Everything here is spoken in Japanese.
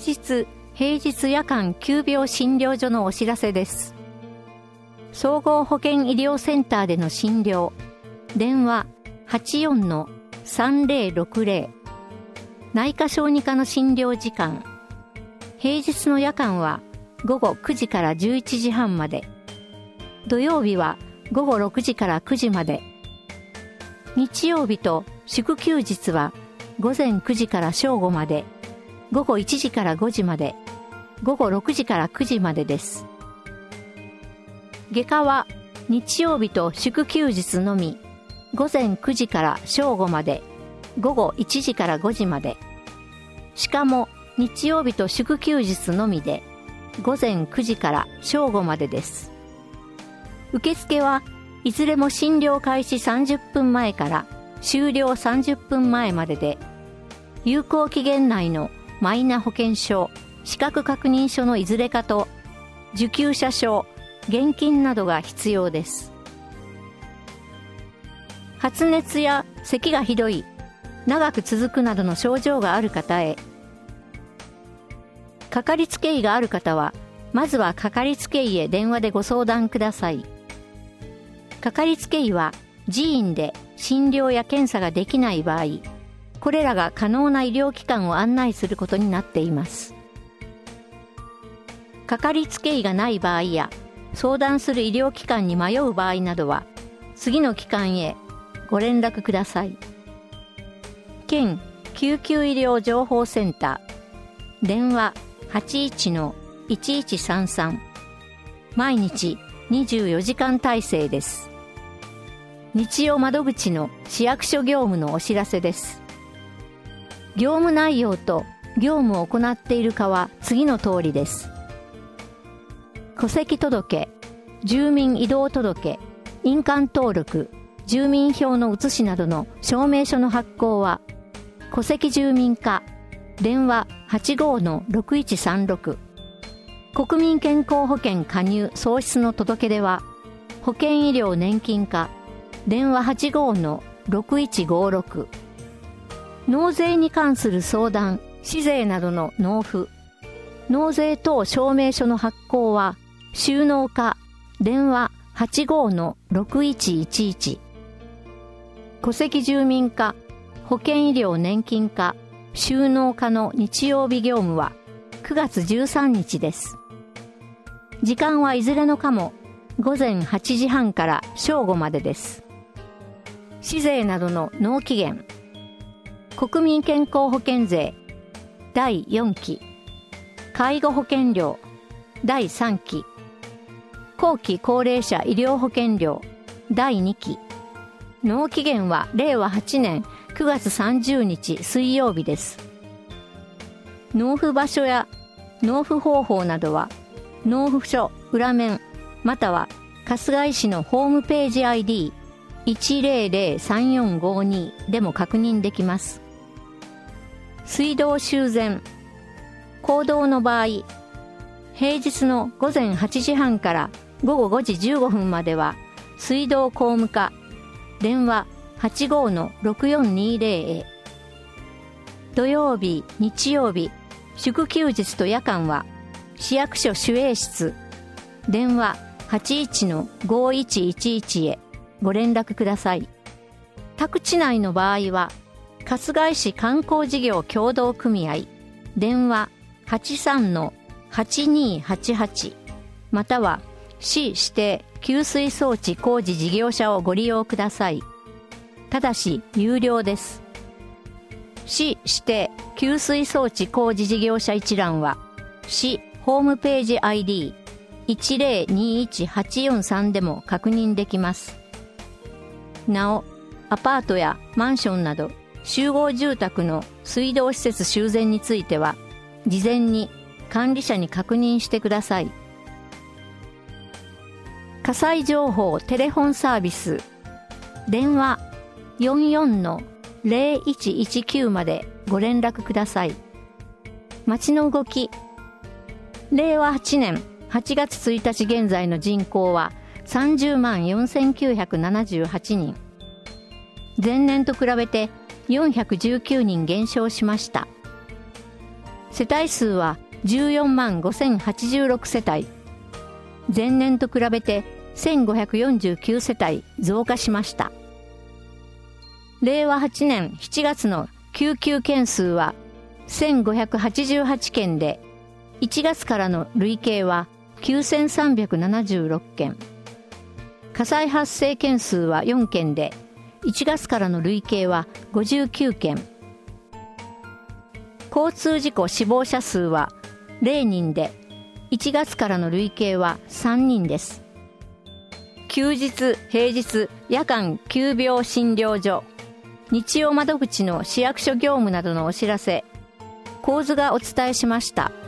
日、平日夜間急病診療所のお知らせです。総合保健医療センターでの診療、電話 84-3060。内科小児科の診療時間、平日の夜間は午後9時から11時半まで、土曜日は午後6時から9時まで、日曜日と祝休日は午前9時から正午まで、午後1時から5時まで、午後6時から9時までです。外科は日曜日と祝休日のみ、午前9時から正午まで、午後1時から5時まで。しかも日曜日と祝休日のみで、午前9時から正午までです。受付はいずれも診療開始30分前から終了30分前までで、有効期限内のマイナ保険証、資格確認書のいずれかと、受給者証、現金などが必要です。発熱や咳がひどい、長く続くなどの症状がある方へ。かかりつけ医がある方は、まずはかかりつけ医へ電話でご相談ください。かかりつけ医は自院で診療や検査ができない場合、これらが可能な医療機関を案内することになっています。かかりつけ医がない場合や、相談する医療機関に迷う場合などは、次の機関へご連絡ください。県救急医療情報センター、電話 81-1133。毎日24時間体制です。日曜窓口の市役所業務のお知らせです。業務内容と業務を行っているかは次の通りです。戸籍届、住民移動届、印鑑登録、住民票の写しなどの証明書の発行は、戸籍住民課、電話 85-6136。国民健康保険加入喪失の届け出は、保険医療年金課、電話 85-6156。納税に関する相談、市税などの納付、納税等証明書の発行は、収納課、電話 85-6111。戸籍住民課、保険医療年金課、収納課の日曜日業務は9月13日です。時間はいずれの課も午前8時半から正午までです。市税などの納期限、国民健康保険税第4期、介護保険料第3期、後期高齢者医療保険料第2期。納期限は令和8年9月30日水曜日です。納付場所や納付方法などは、納付書裏面または春日井市のホームページ ID1003452 でも確認できます。水道修繕、公道の場合、平日の午前8時半から午後5時15分までは水道工務課、電話 85-6420 へ。土曜日、日曜日、祝休日と夜間は市役所守衛室、電話 81-5111 へご連絡ください。宅地内の場合は春日井市観光事業協同組合、電話 83-8288 または市指定給水装置工事事業者をご利用ください。ただし有料です。市指定給水装置工事事業者一覧は市ホームページ ID1021843 でも確認できます。なお、アパートやマンションなど集合住宅の水道施設修繕については事前に管理者に確認してください。火災情報テレフォンサービス、電話 44-0119 までご連絡ください。町の動き、令和8年8月1日現在の人口は30万4978人。前年と比べて419人減少しました。 世帯数は14万5086世帯。前年と比べて1549世帯増加しました。令和8年7月の救急件数は1588件で、1月からの累計は9376件。火災発生件数は4件で、1月からの累計は59件。交通事故死亡者数は0人で、1月からの累計は3人です。休日、平日、夜間急病診療所、日曜窓口の市役所業務などのお知らせ、構図がお伝えしました。